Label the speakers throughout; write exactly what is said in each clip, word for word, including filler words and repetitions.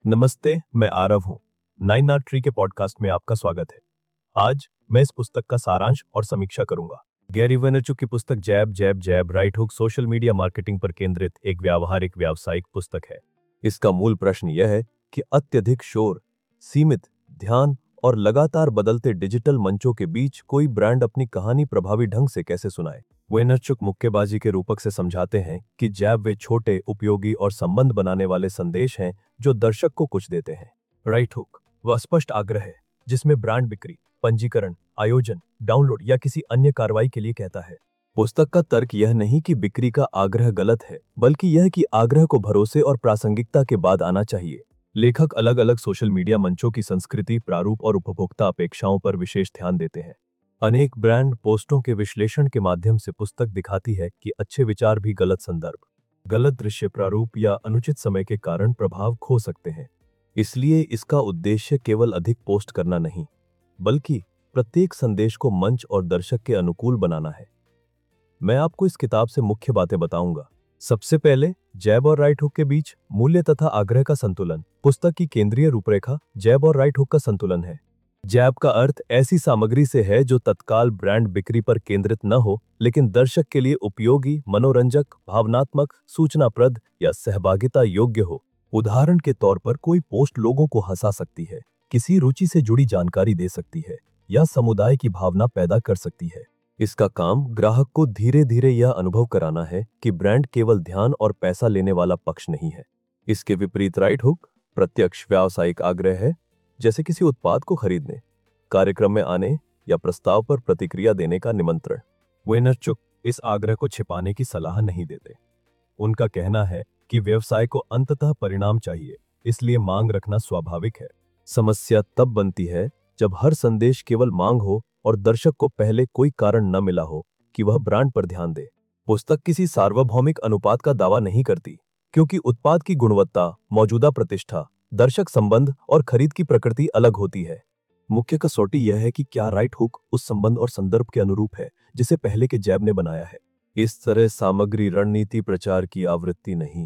Speaker 1: नमस्ते, मैं आरव हूँ। नाइन आर ट्री के पॉडकास्ट में आपका स्वागत है। आज मैं इस पुस्तक का सारांश और समीक्षा करूंगा। गैरी वेनरचुक की पुस्तक jab jab jab right hook social media marketing पर केंद्रित एक व्यावहारिक व्यावसायिक पुस्तक है। इसका मूल प्रश्न यह है कि अत्यधिक शोर, सीमित ध्यान और लगातार बदलते डिजिटल मंचों के बीच कोई ब्रांड अपनी कहानी प्रभावी ढंग से कैसे सुनाए। वेनरचुक मुक्केबाजी के रूपक से समझाते हैं कि जैब वे छोटे, उपयोगी और संबंध बनाने वाले संदेश हैं जो दर्शक को कुछ देते हैं। राइट हुक वह स्पष्ट आग्रह है जिसमें ब्रांड बिक्री, पंजीकरण, आयोजन, डाउनलोड या किसी अन्य कार्रवाई के लिए कहता है। पुस्तक का तर्क यह नहीं कि बिक्री का आग्रह गलत है, बल्कि यह कि आग्रह को भरोसे और प्रासंगिकता के बाद आना चाहिए। लेखक अलग अलग सोशल मीडिया मंचों की संस्कृति, प्रारूप और उपभोक्ता अपेक्षाओं पर विशेष ध्यान देते हैं। अनेक ब्रांड पोस्टों के विश्लेषण के माध्यम से पुस्तक दिखाती है कि अच्छे विचार भी गलत संदर्भ, गलत दृश्य प्रारूप या अनुचित समय के कारण प्रभाव खो सकते हैं। इसलिए इसका उद्देश्य केवल अधिक पोस्ट करना नहीं, बल्कि प्रत्येक संदेश को मंच और दर्शक के अनुकूल बनाना है। मैं आपको इस किताब से मुख्य बातें बताऊंगा। सबसे पहले, जैब और राइट हुक के बीच मूल्य तथा आग्रह का संतुलन। पुस्तक की केंद्रीय रूपरेखा जैब और राइट हुक का संतुलन है। जैब का अर्थ ऐसी सामग्री से है जो तत्काल ब्रांड बिक्री पर केंद्रित न हो, लेकिन दर्शक के लिए उपयोगी, मनोरंजक, भावनात्मक, सूचनाप्रद या सहभागिता योग्य हो। उदाहरण के तौर पर कोई पोस्ट लोगों को हंसा सकती है, किसी रुचि से जुड़ी जानकारी दे सकती है या समुदाय की भावना पैदा कर सकती है। इसका काम ग्राहक को धीरे धीरे यह अनुभव कराना है कि ब्रांड केवल ध्यान और पैसा लेने वाला पक्ष नहीं है। इसके विपरीत राइट हुक प्रत्यक्ष व्यावसायिक आग्रह है, जैसे किसी उत्पाद को खरीदने, कार्यक्रम में आने या प्रस्ताव पर प्रतिक्रिया देने का निमंत्रण। वेनरचुक इस आग्रह को छिपाने की सलाह नहीं देते। उनका कहना है कि व्यवसाय को अंततः परिणाम चाहिए, इसलिए मांग रखना स्वाभाविक है। समस्या तब बनती है जब हर संदेश केवल मांग हो और दर्शक को पहले कोई कारण न मिला हो कि वह ब्रांड पर ध्यान दे। पुस्तक किसी सार्वभौमिक अनुपात का दावा नहीं करती, क्योंकि उत्पाद की गुणवत्ता, मौजूदा प्रतिष्ठा, दर्शक संबंध और खरीद की प्रकृति अलग होती है। मुख्य कसौटी यह है कि क्या राइट हुक उस संबंध और संदर्भ के अनुरूप है जिसे पहले के जैब ने बनाया है। इस तरह सामग्री रणनीति प्रचार की आवृत्ति नहीं,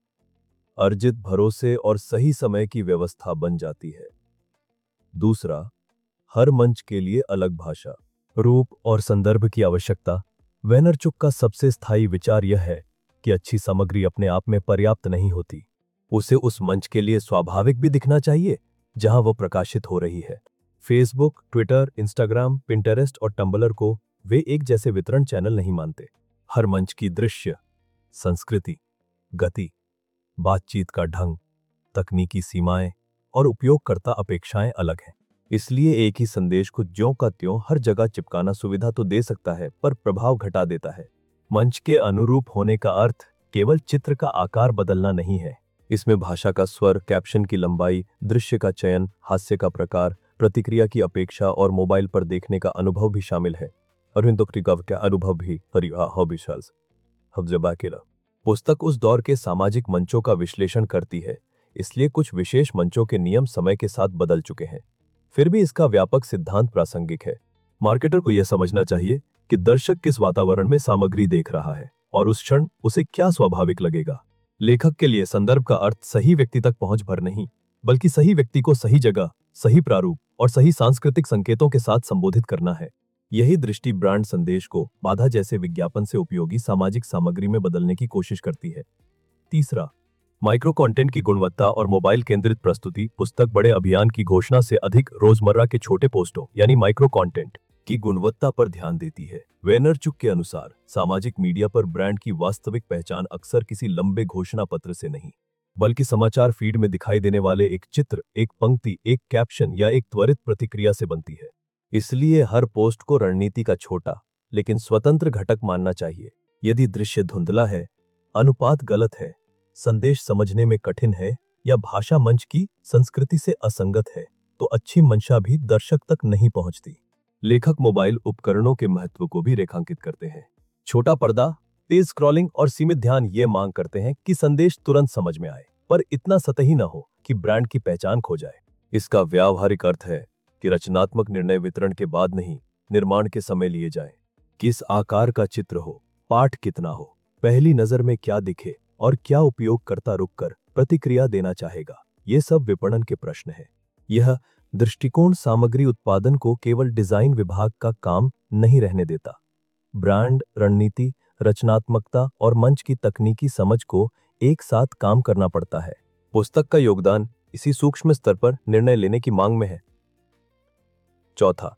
Speaker 1: अर्जित भरोसे और सही समय की व्यवस्था बन जाती है। दूसरा, हर मंच के लिए अलग भाषा, रूप और संदर्भ की आवश्यकता। वेनरचुक का सबसे स्थायी विचार यह है कि अच्छी सामग्री अपने आप में पर्याप्त नहीं होती, उसे उस मंच के लिए स्वाभाविक भी दिखना चाहिए जहां वो प्रकाशित हो रही है। फेसबुक, ट्विटर, इंस्टाग्राम, पिंटरेस्ट और टम्बलर को वे एक जैसे वितरण चैनल नहीं मानते। हर मंच की दृश्य, संस्कृति, गति, बातचीत का ढंग, तकनीकी सीमाएं और उपयोगकर्ता अपेक्षाएं अलग हैं। इसलिए एक ही संदेश को ज्यों का त्यों हर जगह चिपकाना सुविधा तो दे सकता है, पर प्रभाव घटा देता है। मंच के अनुरूप होने का अर्थ केवल चित्र का आकार बदलना नहीं है। इसमें भाषा का स्वर, कैप्शन की लंबाई, दृश्य का चयन, हास्य का प्रकार, प्रतिक्रिया की अपेक्षा और मोबाइल पर देखने का अनुभव भी शामिल है। अरविंद उक्तिकव का अनुभव भी हरिया पुस्तक उस दौर के सामाजिक मंचों का विश्लेषण करती है, इसलिए कुछ विशेष मंचों के नियम समय के साथ बदल चुके हैं। फिर भी इसका व्यापक सिद्धांत प्रासंगिक है। मार्केटर को यह समझना चाहिए कि दर्शक किस वातावरण में सामग्री देख रहा है और उस क्षण उसे क्या स्वाभाविक लगेगा। लेखक के लिए संदर्भ का अर्थ सही व्यक्ति तक पहुंच भर नहीं, बल्कि सही व्यक्ति को सही जगह, सही प्रारूप और सही सांस्कृतिक संकेतों के साथ संबोधित करना है। यही दृष्टि ब्रांड संदेश को बाधा जैसे विज्ञापन से उपयोगी सामाजिक सामग्री में बदलने की कोशिश करती है। तीसरा, माइक्रो कंटेंट की गुणवत्ता और मोबाइल केंद्रित प्रस्तुति। पुस्तक बड़े अभियान की घोषणा से अधिक रोजमर्रा के छोटे पोस्टों यानी माइक्रो कंटेंट की गुणवत्ता पर ध्यान देती है। वेनरचुक के अनुसार सामाजिक मीडिया पर ब्रांड की वास्तविक पहचान अक्सर किसी लंबे घोषणा पत्र से नहीं, बल्कि समाचार फीड में दिखाई देने वाले एक चित्र, एक पंक्ति, एक कैप्शन या एक त्वरित प्रतिक्रिया से बनती है। इसलिए हर पोस्ट को रणनीति का छोटा लेकिन स्वतंत्र घटक मानना चाहिए। यदि दृश्य धुंधला है, अनुपात गलत है, संदेश समझने में कठिन है या भाषा मंच की संस्कृति से असंगत है, तो अच्छी मंशा भी दर्शक तक नहीं पहुंचती। लेखक मोबाइल उपकरणों के महत्व को भी रेखांकित करते हैं। छोटा पर्दा, तेज स्क्रॉलिंग और सीमित ध्यान ये मांग करते हैं कि संदेश तुरंत समझ में आए, पर इतना सतही न हो कि ब्रांड की पहचान खो जाए। इसका व्यावहारिक अर्थ है कि रचनात्मक निर्णय वितरण के बाद नहीं, निर्माण के समय लिए जाएं। किस आकार का चित्र हो, पाठ कितना हो, पहली नजर में क्या दिखे और क्या उपयोगकर्ता रुककर प्रतिक्रिया देना चाहेगा, ये सब विपणन के प्रश्न है। यह दृष्टिकोण सामग्री उत्पादन को केवल डिजाइन विभाग का काम नहीं रहने देता। ब्रांड, रणनीति, रचनात्मकता और मंच की तकनीकी समझ को एक साथ काम करना पड़ता है। पुस्तक का योगदान इसी सूक्ष्म स्तर पर निर्णय लेने की मांग में है। चौथा,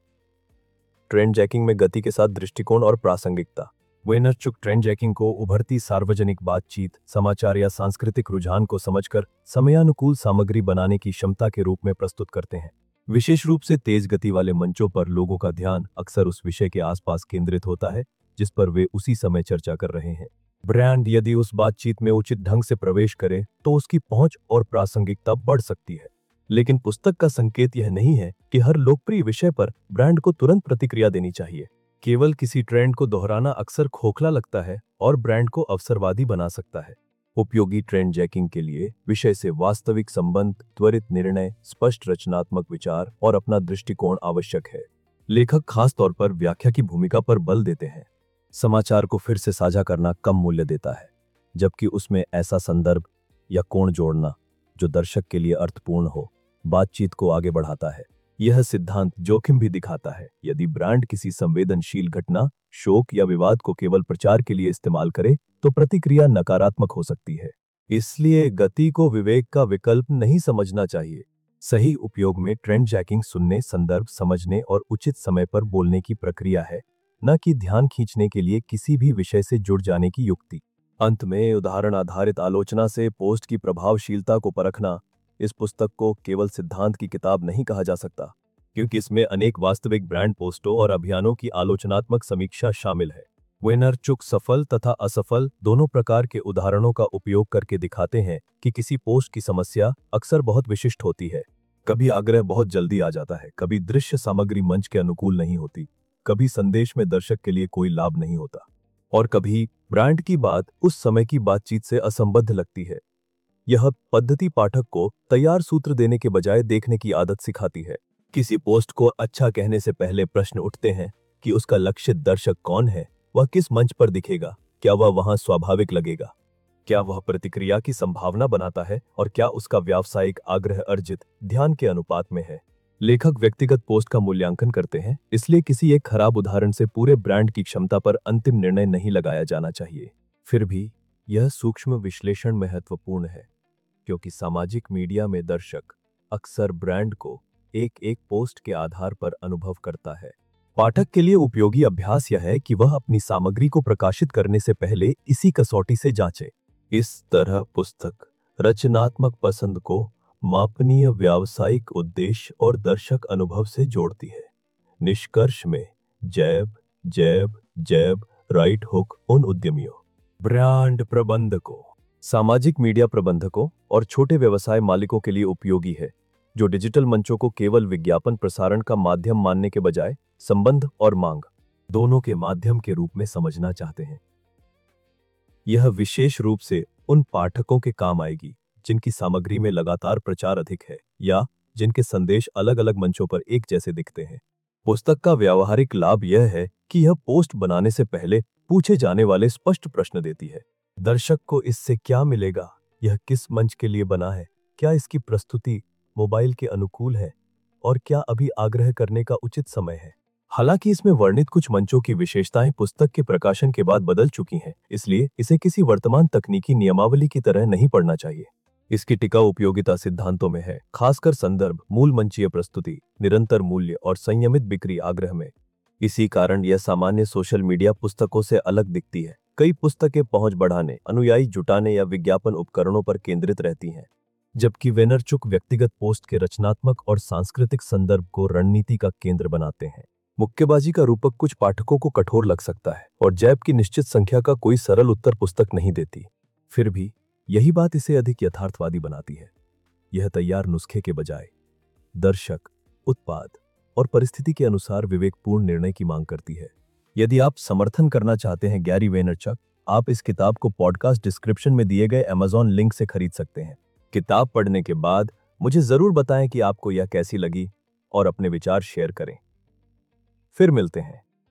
Speaker 1: ट्रेंड जैकिंग में गति के साथ दृष्टिकोण और प्रासंगिकता। वेनरचुक ट्रेंड जैकिंग को उभरती सार्वजनिक बातचीत, समाचार या सांस्कृतिक रुझान को समझकर समयानुकूल सामग्री बनाने की क्षमता के रूप में प्रस्तुत करते हैं। विशेष रूप से तेज गति वाले मंचों पर लोगों का ध्यान अक्सर उस विषय के आसपास केंद्रित होता है जिस पर वे उसी समय चर्चा कर रहे हैं। ब्रांड यदि उस बातचीत में उचित ढंग से प्रवेश करे तो उसकी पहुंच और प्रासंगिकता बढ़ सकती है। लेकिन पुस्तक का संकेत यह नहीं है कि हर लोकप्रिय विषय पर ब्रांड को तुरंत प्रतिक्रिया देनी चाहिए। केवल किसी ट्रेंड को दोहराना अक्सर खोखला लगता है और ब्रांड को अवसरवादी बना सकता है। उपयोगी ट्रेंड जैकिंग के लिए विषय से वास्तविक संबंध, त्वरित निर्णय, स्पष्ट रचनात्मक विचार और अपना दृष्टिकोण आवश्यक है। लेखक खास तौर पर व्याख्या की भूमिका पर बल देते हैं। समाचार को फिर से साझा करना कम मूल्य देता है, जबकि उसमें ऐसा संदर्भ या कोण जोड़ना जो दर्शक के लिए अर्थपूर्ण हो, बातचीत को आगे बढ़ाता है। यह सिद्धांत जोखिम भी दिखाता है। यदि ब्रांड किसी संवेदनशील घटना, शोक या विवाद को केवल प्रचार के लिए इस्तेमाल करे तो प्रतिक्रिया नकारात्मक हो सकती है। इसलिए गति को विवेक का विकल्प नहीं समझना चाहिए। सही उपयोग में ट्रेंड जैकिंग सुनने, संदर्भ समझने और उचित समय पर बोलने की प्रक्रिया है, न कि ध्यान खींचने के लिए किसी भी विषय से जुड़ जाने की युक्ति। अंत में उदाहरण आधारित आलोचना से पोस्ट की प्रभावशीलता को परखना। इस पुस्तक को केवल सिद्धांत की किताब नहीं कहा जा सकता, क्योंकि इसमें अनेक वास्तविक ब्रांड पोस्टों और अभियानों की आलोचनात्मक समीक्षा शामिल है। वेनरचुक सफल तथा असफल दोनों प्रकार के उदाहरणों का उपयोग करके दिखाते हैं कि किसी पोस्ट की समस्या अक्सर बहुत विशिष्ट होती है। कभी आग्रह बहुत जल्दी आ जाता है, कभी दृश्य सामग्री मंच के अनुकूल नहीं होती, कभी संदेश में दर्शक के लिए कोई लाभ नहीं होता, और कभी ब्रांड की बात उस समय की बातचीत से असंबद्ध लगती है। यह पद्धति पाठक को तैयार सूत्र देने के बजाय देखने की आदत सिखाती है। किसी पोस्ट को अच्छा कहने से पहले प्रश्न उठते हैं कि उसका लक्षित दर्शक कौन है, वह किस मंच पर दिखेगा, क्या वह वहां स्वाभाविक लगेगा, क्या वह प्रतिक्रिया की संभावना बनाता है और क्या उसका व्यावसायिक आग्रह अर्जित ध्यान के अनुपात में है। लेखक व्यक्तिगत पोस्ट का मूल्यांकन करते हैं, इसलिए किसी एक खराब उदाहरण से पूरे ब्रांड की क्षमता पर अंतिम निर्णय नहीं लगाया जाना चाहिए। फिर भी यह सूक्ष्म विश्लेषण महत्वपूर्ण है, क्योंकि सामाजिक मीडिया में दर्शक अक्सर ब्रांड को एक एक पोस्ट के आधार पर अनुभव करता है। पाठक के लिए उपयोगी अभ्यास यह है कि वह अपनी सामग्री को प्रकाशित करने से पहले इसी कसौटी से जांचे। इस तरह पुस्तक रचनात्मक पसंद को मापनीय व्यावसायिक उद्देश्य और दर्शक अनुभव से जोड़ती है। निष्कर्ष में जैब जैब जैब राइट हुक उन उद्यमियों, ब्रांड प्रबंधकों, सामाजिक मीडिया प्रबंधकों और छोटे व्यवसाय मालिकों के लिए उपयोगी है, जो डिजिटल मंचों को केवल विज्ञापन प्रसारण का माध्यम मानने के बजाय संबंध और मांग दोनों के माध्यम के रूप में समझना चाहते हैं। यह विशेष रूप से उन पाठकों के काम आएगी जिनकी सामग्री में लगातार प्रचार अधिक है या जिनके संदेश अलग अलग मंचों पर एक जैसे दिखते हैं। पुस्तक का व्यावहारिक लाभ यह है कि यह पोस्ट बनाने से पहले पूछे जाने वाले स्पष्ट प्रश्न देती है। दर्शक को इससे क्या मिलेगा, यह किस मंच के लिए बना है, क्या इसकी प्रस्तुति मोबाइल के अनुकूल है और क्या अभी आग्रह करने का उचित समय है। हालांकि इसमें वर्णित कुछ मंचों की विशेषताएं पुस्तक के प्रकाशन के बाद बदल चुकी हैं, इसलिए इसे किसी वर्तमान तकनीकी नियमावली की तरह नहीं पढ़ना चाहिए। इसकी टिकाऊ उपयोगिता सिद्धांतों में है, खासकर संदर्भ, मूल मंचीय प्रस्तुति, निरंतर मूल्य और संयमित बिक्री आग्रह में। इसी कारण यह सामान्य सोशल मीडिया पुस्तकों से अलग दिखती है। कई पुस्तकें पहुंच बढ़ाने, अनुयायी जुटाने या विज्ञापन उपकरणों पर केंद्रित रहती हैं, जबकि वेनरचुक व्यक्तिगत पोस्ट के रचनात्मक और सांस्कृतिक संदर्भ को रणनीति का केंद्र बनाते हैं। मुक्केबाजी का रूपक कुछ पाठकों को कठोर लग सकता है और जैब की निश्चित संख्या का कोई सरल उत्तर पुस्तक नहीं देती। फिर भी यही बात इसे अधिक यथार्थवादी बनाती है। यह तैयार नुस्खे के बजाय दर्शक, उत्पाद और परिस्थिति के अनुसार विवेकपूर्ण निर्णय की मांग करती है। यदि आप समर्थन करना चाहते हैं गैरी वेनरचक, आप इस किताब को पॉडकास्ट डिस्क्रिप्शन में दिए गए अमेज़न लिंक से खरीद सकते हैं। किताब पढ़ने के बाद मुझे जरूर बताएं कि आपको यह कैसी लगी और अपने विचार शेयर करें। फिर मिलते हैं।